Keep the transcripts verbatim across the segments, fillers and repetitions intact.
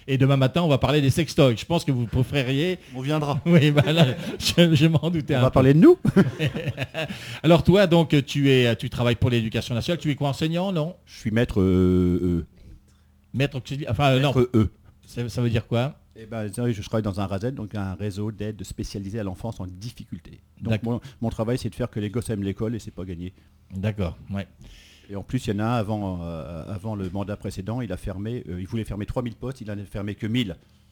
Et demain matin, on va parler des sextoys. Je pense que vous préféreriez... On viendra. Oui, bah là, je, je m'en doutais On un va peu. parler de nous. Alors toi, donc, tu, es, tu travailles pour l'éducation nationale. Tu es quoi, enseignant, non? Je suis maître euh, E. Maître auxiliaire. Enfin, euh, non. Maître E. Ça, ça veut dire quoi? Eh ben, je travaille dans un R A S E T, donc un réseau d'aide spécialisée à l'enfance en difficulté. Donc D'accord. mon, mon travail, c'est de faire que les gosses aiment l'école et c'est pas gagné. D'accord, ouais. Et en plus, il y en a un avant, euh, avant le mandat précédent, il a fermé, euh, il voulait fermer trois mille postes, il en a fermé que mille.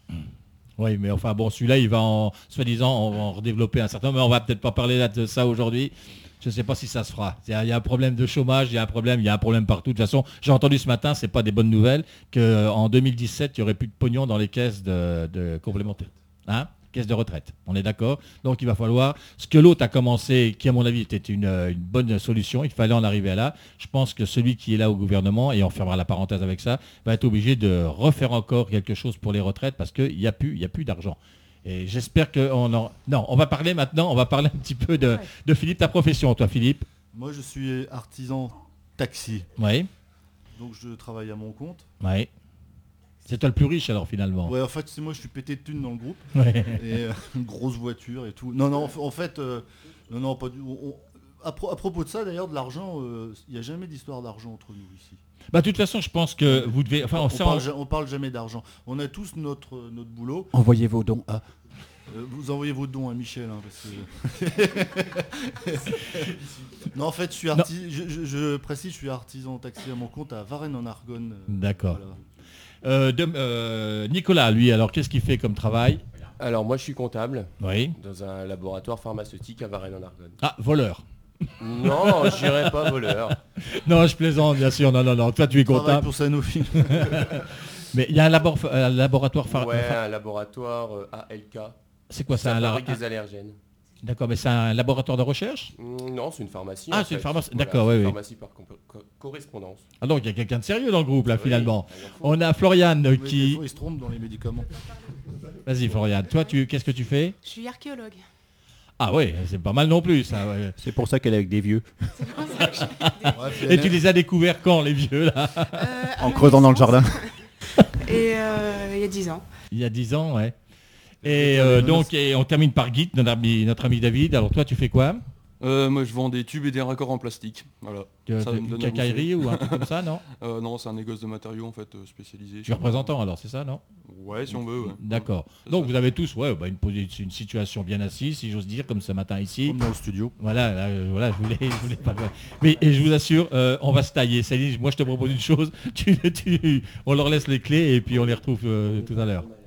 Oui, mais enfin bon, celui-là, il va en, soi-disant, on va en redévelopper un certain nombre, mais on va peut-être pas parler là de ça aujourd'hui. Je ne sais pas si ça se fera. Il y, a, il y a un problème de chômage, il y a un problème, il y a un problème partout. De toute façon, j'ai entendu ce matin, c'est pas des bonnes nouvelles, qu'en deux mille dix-sept, il n'y aurait plus de pognon dans les caisses de, de complémentaires. Hein? Caisse de retraite. On est d'accord? Donc il va falloir, ce que l'autre a commencé, qui à mon avis était une, une bonne solution, il fallait en arriver à là. Je pense que celui qui est là au gouvernement, et on fermera la parenthèse avec ça, va être obligé de refaire encore quelque chose pour les retraites parce qu'il n'y a plus, il y a plus d'argent. Et j'espère qu'on en... Non, on va parler maintenant, on va parler un petit peu de, de Philippe, ta profession, toi Philippe. Moi, je suis artisan taxi. Oui, Donc, je travaille à mon compte. oui. C'est toi le plus riche alors finalement. Ouais, en fait, c'est moi, je suis pété de thunes dans le groupe. Ouais. Et euh, une grosse voiture et tout. Non, non, en fait, en fait, euh, non, non, pas du on- on- à, pro- à propos de ça, d'ailleurs, de l'argent, euh, il n'y a jamais d'histoire d'argent entre nous ici. Bah de toute façon, je pense que vous devez... Enfin, on, ça, parle, on- ja- on parle jamais d'argent. On a tous notre, notre boulot. Envoyez vos dons à... Euh, vous envoyez vos dons à Michel. Hein, parce que... non, en fait, je suis arti- je, je- je précise, je suis artisan taxi à mon compte à Varennes-en-Argonne. euh, D'accord. voilà. Euh, de- euh, Nicolas, lui, alors qu'est-ce qu'il fait comme travail? Alors moi je suis comptable Oui. dans un laboratoire pharmaceutique à Varennes-en-Argonne. Ah, voleur. Non, je dirais pas voleur. Non, je plaisante, bien sûr. Non, non, non. Toi, tu es Je travaille comptable. pour Sanofi. Mais il y a un, labor- un laboratoire... phar- Ouais, phar- un laboratoire euh, A L K. C'est quoi ça Ça un la- fabrique des allergènes. D'accord, mais c'est un laboratoire de recherche? Mm, Non, c'est une pharmacie. Ah, en c'est une fait. pharmacie. Voilà, D'accord, c'est oui, une oui. Pharmacie par compo- co- correspondance. Ah donc il y a quelqu'un de sérieux dans le groupe là Oui, finalement. il y en faut. On a Floriane euh, Mais des qui... fois, ils se trompent dans les médicaments. Vas-y Floriane, toi tu qu'est-ce que tu fais? Je suis archéologue. Ah ouais, c'est pas mal non plus ça. Ouais. C'est pour ça qu'elle est avec des vieux. Bref, Et tu les as découverts quand les vieux là? Euh, à En ma creusant dans le naissance. jardin. Et euh, il y a dix ans. Il y a dix ans, ouais. Et euh, donc et on termine par Guy, notre ami, notre ami David. Alors toi tu fais quoi? Euh, moi je vends des tubes et des raccords en plastique. Voilà. Tu- Ça tu- me Une donne à cacaillerie ou un truc comme ça, non? Euh, non, c'est un négoce de matériaux en fait euh, spécialisé. Tu es représentant alors, c'est ça, non? Ouais, si on veut. Ouais. D'accord. C'est Donc ça. vous avez tous ouais, bah, une, posi- une situation bien assise, si j'ose dire, comme ce matin ici. Comme dans le studio. Voilà, là, euh, voilà, je voulais, je voulais pas. Mais et je vous assure, euh, on va se tailler. Céline, moi je te propose une chose, tu, tu- on leur laisse les clés et puis on les retrouve euh, tout à l'heure.